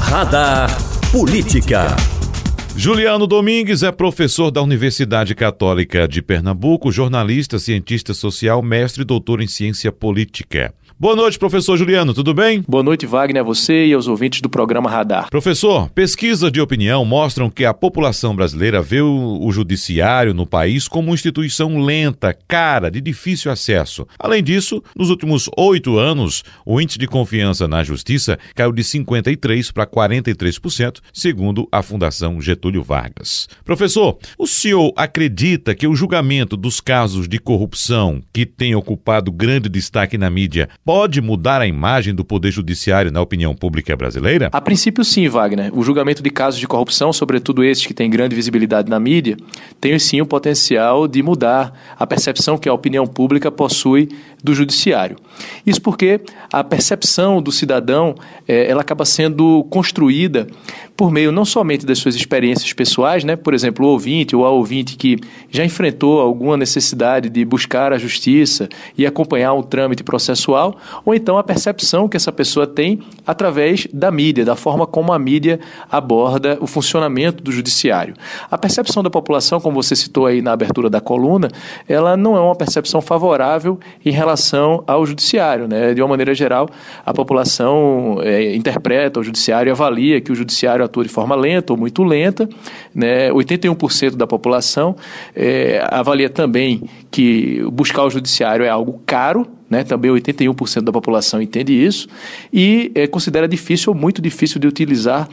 Radar Política. Juliano Domingues é professor da Universidade Católica de Pernambuco, jornalista, cientista social, mestre e doutor em ciência política. Boa noite, professor Juliano, tudo bem? Boa noite, Wagner, a você e aos ouvintes do programa Radar. Professor, pesquisas de opinião mostram que a população brasileira vê o judiciário no país como uma instituição lenta, cara, de difícil acesso. Além disso, nos últimos 8 anos, o índice de confiança na justiça caiu de 53% para 43%, segundo a Fundação Getúlio Vargas. Professor, o senhor acredita que o julgamento dos casos de corrupção que tem ocupado grande destaque na mídia pode mudar a imagem do Poder Judiciário na opinião pública brasileira? A princípio, sim, Wagner. O julgamento de casos de corrupção, sobretudo esses que têm grande visibilidade na mídia, tem sim o potencial de mudar a percepção que a opinião pública possui do judiciário. Isso porque a percepção do cidadão ela acaba sendo construída por meio não somente das suas experiências pessoais, né? Por exemplo, o ouvinte ou a ouvinte que já enfrentou alguma necessidade de buscar a justiça e acompanhar um trâmite processual, ou então a percepção que essa pessoa tem através da mídia, da forma como a mídia aborda o funcionamento do judiciário. A percepção da população, como você citou aí na abertura da coluna, ela não é uma percepção favorável em relação ao judiciário, né? De uma maneira geral, a população interpreta o judiciário e avalia que o judiciário atua de forma lenta ou muito lenta, né? 81% da população avalia também que buscar o judiciário é algo caro, né? Também 81% da população entende isso e considera difícil ou muito difícil de utilizar.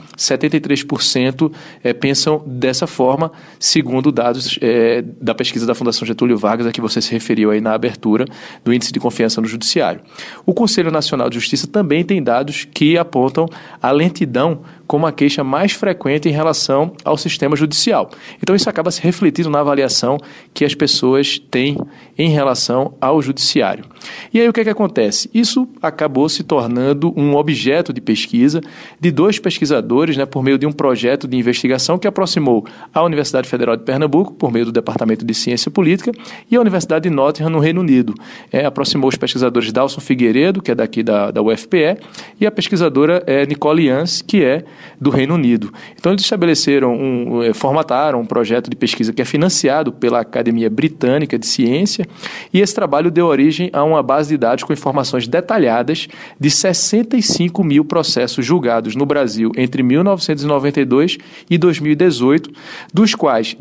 73% pensam dessa forma, segundo dados da pesquisa da Fundação Getúlio Vargas, a que você se referiu aí na abertura do Índice de Confiança no Judiciário. O Conselho Nacional de Justiça também tem dados que apontam a lentidão como a queixa mais frequente em relação ao sistema judicial. Então isso acaba se refletindo na avaliação que as pessoas têm em relação ao judiciário. E aí o que é que acontece? Isso acabou se tornando um objeto de pesquisa de 2 pesquisadores, né, por meio de um projeto de investigação que aproximou a Universidade Federal de Pernambuco, por meio do Departamento de Ciência Política, e a Universidade de Nottingham, no Reino Unido. Aproximou os pesquisadores Dawson Figueiredo, que é daqui da UFPE, e a pesquisadora Nicole Yance, que é do Reino Unido. Então eles formataram um projeto de pesquisa que é financiado pela Academia Britânica de Ciência, e esse trabalho deu origem a uma base de dados com informações detalhadas de 65 mil processos julgados no Brasil entre 1992 e 2018, dos quais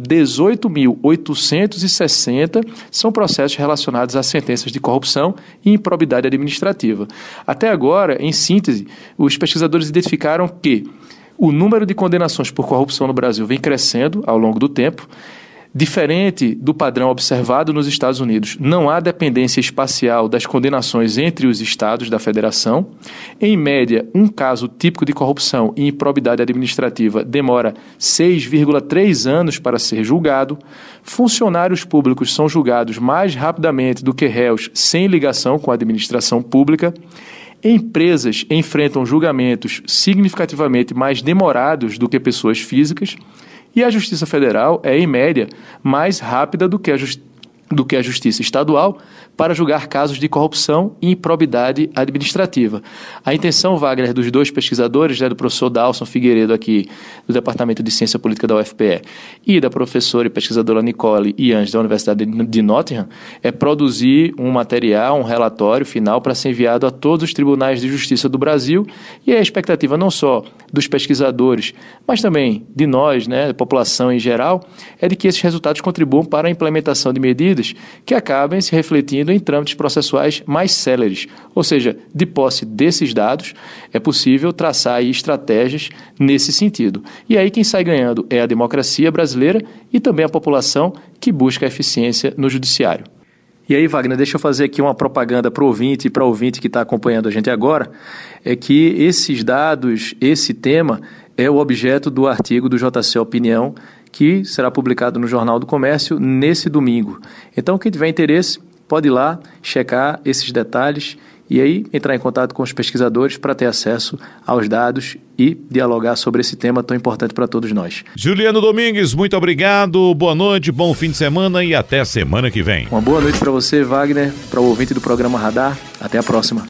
18.860 são processos relacionados a sentenças de corrupção e improbidade administrativa. Até agora, em síntese, os pesquisadores identificaram que o número de condenações por corrupção no Brasil vem crescendo ao longo do tempo. Diferente do padrão observado nos Estados Unidos, não há dependência espacial das condenações entre os estados da federação. Em média, um caso típico de corrupção e improbidade administrativa demora 6,3 anos para ser julgado. Funcionários públicos são julgados mais rapidamente do que réus sem ligação com a administração pública. Empresas enfrentam julgamentos significativamente mais demorados do que pessoas físicas. E a Justiça Federal é, em média, mais rápida do que a Justiça Estadual para julgar casos de corrupção e improbidade administrativa. A intenção, Wagner, dos 2 pesquisadores, do professor Dawson Figueiredo, aqui do Departamento de Ciência Política da UFPE, e da professora e pesquisadora Nicole Yance, da Universidade de Nottingham, é produzir um material, um relatório final para ser enviado a todos os tribunais de justiça do Brasil, e a expectativa não só dos pesquisadores, mas também de nós, né, da população em geral, é de que esses resultados contribuam para a implementação de medidas que acabem se refletindo em trâmites processuais mais céleres. Ou seja, de posse desses dados, é possível traçar aí estratégias nesse sentido. E aí quem sai ganhando é a democracia brasileira e também a população que busca a eficiência no judiciário. E aí, Wagner, deixa eu fazer aqui uma propaganda para o ouvinte e para o ouvinte que está acompanhando a gente agora, é que esses dados, esse tema, é o objeto do artigo do JC Opinião, que será publicado no Jornal do Comércio nesse domingo. Então, quem tiver interesse, pode ir lá, checar esses detalhes e aí entrar em contato com os pesquisadores para ter acesso aos dados e dialogar sobre esse tema tão importante para todos nós. Juliano Domingues, muito obrigado, boa noite, bom fim de semana e até semana que vem. Uma boa noite para você, Wagner, para o ouvinte do programa Radar. Até a próxima.